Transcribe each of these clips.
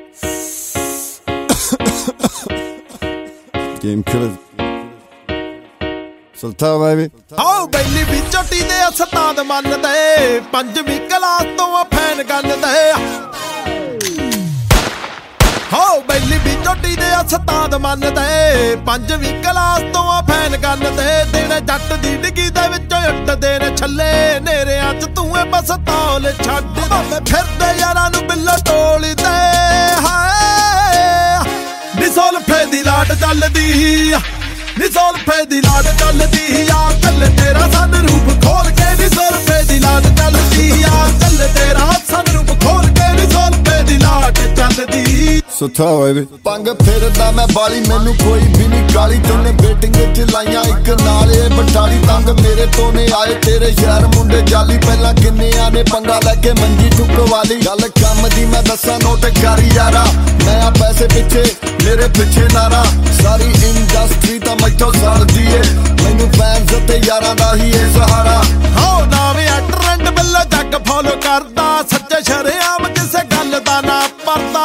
Game killer. Sultan baby. Oh belly ਵੀ ਝੋਟੀ ਦੇ ਉਸਤਾਦ ਮੰਨਦੇ ਪੰਜਵੀਂ ਕਲਾਸ ਤੋਂ ਫੈਨ ਗੰਨਦੇ ਹੋ belly ਵੀ ਝੋਟੀ ਦੇ ਉਸਤਾਦ ਮੰਨਦੇ ਪੰਜਵੀਂ ਕਲਾਸ ਤੋਂ ਫੈਨ ਗੰਨਦੇ ਦਿਨ ਜੱਟ ਦੀ ਡਿੱਗੀ ਦੇ ਵਿੱਚੋਂ ਉੱਟਦੇ ਨੇ ਛੱਲੇ ਨੇਰਿਆਂ 'ਚ ਤੂੰ ਏ ਬਸ ਤੌਲ ਛੱਡ ਮੈਂ ਫਿਰਦੇ ਯਾਰਾਂ ਨੂੰ ਬਿੱਲੋ ਟੋਲਦੇ ਹਾਏ ਨੀ ਸੋਲਫੇ ਦੀ ਲਾਟ ਚੱਲਦੀ ਨੀ ਸੋਲਫੇ ਦੀ ਲਾਟ ਚੱਲਦੀ ਆ ਕੱਲ ਤੇਰਾ ਸੰਰੂਪ ਖੋਲ ਕੇ ਨੀ ਸੋਲਫੇ ਦੀ ਲਾਟ ਚੱਲਦੀ ਆ ਕੱਲ ਤੇਰਾ ਸੰਰੂਪ ਖੋਲ ਕੇ ਨੀ ਸੋਲਫੇ ਦੀ ਲਾਟ ਚੱਲਦੀ Sultan baby. ਪੰਗ ਫਿਰਦਾ ਮੈਂ ਬਾਲੀ ਮੈਨੂੰ ਕੋਈ ਵੀ ਨਹੀਂ ਗਾਲੀ ਤੂਨੇ ਬੇਟਿੰਗ ਚ ਲਾਈਆਂ ਇੱਕ ਨਾਲ ਇਹ ਬਟਾਲੀ ਤੰਗ ਮੇਰੇ ਤੋਂ ਨੇ ਆਏ ਤੇਰੇ ਸ਼ਹਿਰ ਮੁੰਡੇ ਜਾਲੀ ਪਹਿਲਾਂ ਕਿੰਨਿਆਂ ਨੇ ਪੰਗਾ ਲੈ ਕੇ ਮੰਜੀ ਠੁਕਵਾਲੀ ਗੱਲ ਕੰਮ ਦੀ ਮੈਂ ਦੱਸਾਂ ਨੋਟ ਕਰ ਯਾਰਾ ਮੈਂ ਆ ਪੈਸੇ ਪਿੱਛੇ ਮੇਰੇ ਪਿੱਛੇ ਨਾਰਾ ਸਾਰੀ ਇੰਡਸਟਰੀ ਤਾਂ ਮੈਥੋਂ ਸੜਦੀ ਏ ਮੈਨੂੰ ਫੈਨਸ ਤੇ ਯਾਰਾਂ ਦਾ ਹੀ ਏ ਸਹਾਰਾ ਹੋ ਨਾਵੇਂ ਟ੍ਰੈਂਡ ਬੱਲਾ ਜੱਗ ਫੋਲੋ ਕਰਦਾ ਸੱਚੇ ਸ਼ਰਿਆਮ ਕਿਸੇ ਗੱਲ ਦਾ ਨਾ ਪਰਦਾ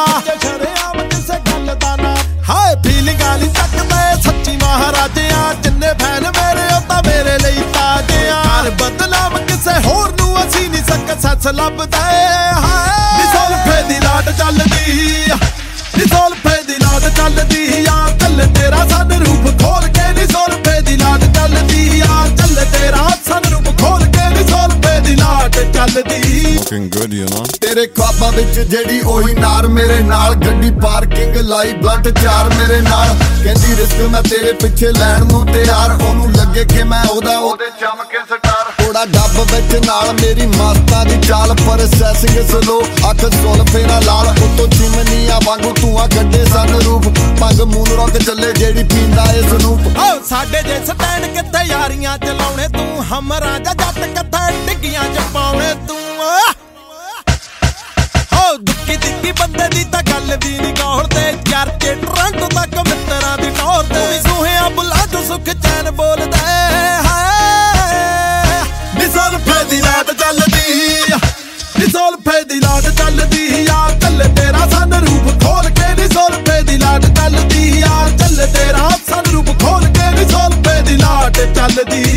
ਹਾਏ ਫੀਲਿੰਗ ਵਾਲੀ ਚੱਕਦੇ ਸੱਚੀ ਮਹਾਰਾਜਿਆਂ ਜਿੰਨੇ ਫੈਨ ਮੇਰੇ ਉਹ ਤਾਂ ਮੇਰੇ ਲਈ ਤਾਜਿਆਂ ਕਰ ਬਦਨਾਮ ਕਿਸੇ ਹੋਰ ਨੂੰ ਅਸੀਂ ਨਹੀਂ ਸਕਸੈਸ ਲੱਭਦੇ ਹਾਏ ਨੀ ਸੋਲਫੇ ਦੀ ਲਾਟ ਚੱਲਦੀ ਨੀ ਸੋਲਫੇ ਦੀ ਲਾਟ ਚੱਲਦੀ ਆ ਕੱਲ ਤੇਰਾ ਸੰਰੂਪ ਖੋਲ ਕੇ ਨੀ ਸੋਲਫੇ ਦੀ ਲਾਟ ਚੱਲਦੀ ਆ ਕੱਲ ਤੇਰਾ ਸੰਰੂਪ ਖੋਲ ਕੇ ਨੀ ਸੋਲਫੇ ਦੀ ਲਾਟ ਚੱਲਦੀ Looking good, you know. ਤੇਰੇ ख्वाबां ਵਿੱਚ ਜਿਹੜੀ ਉਹੀ ਨਾਰ ਮੇਰੇ ਨਾਲ ਗੱਡੀ ਪਾਰਕਿੰਗ ਲਾਈ ਬਲੱਟ ਚਾਰ ਮੇਰੇ ਨਾਲ ਕਹਿੰਦੀ ਰਿਸਕ ਮੈਂ ਤੇਰੇ ਪਿੱਛੇ ਲੈਣ ਨੂੰ ਤਿਆਰ ਉਹਨੂੰ ਲੱਗੇ ਕਿ ਮੈਂ ਉਹਦੇ ਚਮਕੇ ਸਟਾਰ ਥੋੜਾ ਡੱਬ ਵਿੱਚ ਨਾਲ ਮੇਰੀ ਮਾਸਤਾਂ ਦੀ ਚਾਲ ਪ੍ਰੋਸੈਸਿੰਗ ਸਲੋ ਅੱਖ ਸੁਲ ਫੇਰਾ ਲਾਲ ਉੱਤੋਂ ਚਿਮਨੀਆਂ ਵਾਂਗੂ ਧੂਆਂ ਕੱਢੇ ਸੰਰੂਪ ਪੰਗ ਮੂਨ ਰੋਕ ਚੱਲੇ ਜਿਹੜੀ ਪੀਂਦਾ ਏ ਸਨੂਪ ਓ ਸਾਡੇ ਜੇ ਸਟੈਂਡ ਕਿੱਥੇ ਯਾਰੀਆਂ ਚਲਾਉਣੇ ਤੂੰ ਹਮਰਾ ਜੱਟ ਕਿੱਥੇ ਡਿੱਗੀਆਂ ਚ ਪਾਉਣੇ ਤੂੰ ਦੁੱਕੀ ਦਿੱਕੀ ਬੰਦੇ ਦੀ ਤਾਂ ਗੱਲ ਵੀ ਨਹੀਂ ਗੌਲਦੇ ਚਰਚੇ ਟ੍ਰੈਂਡ ਤੱਕ ਮਿੱਤਰਾਂ ਦੀ ਟੌਰ ਤੇ ਸੁਹਿਆ ਬੁਲਾ ਜੋ ਸੁਖ ਚੈਨ ਬੋਲਦਾ ਹਾਏ ਨੀ ਸੋਲਫੇ ਦੀ ਲਾਟ ਚੱਲਦੀ ਨੀ ਸੋਲਫੇ ਦੀ ਲਾਟ ਚੱਲਦੀ ਆ ਕੱਲ ਤੇਰਾ ਸੰਰੂਪ ਖੋਲ ਕੇ ਨੀ ਸੋਲਫੇ ਦੀ ਲਾਟ ਚੱਲਦੀ ਆ ਕੱਲ ਤੇਰਾ ਸੰਰੂਪ ਖੋਲ ਕੇ ਨੀ ਸੋਲਫੇ ਦੀ ਲਾਟ ਚੱਲਦੀ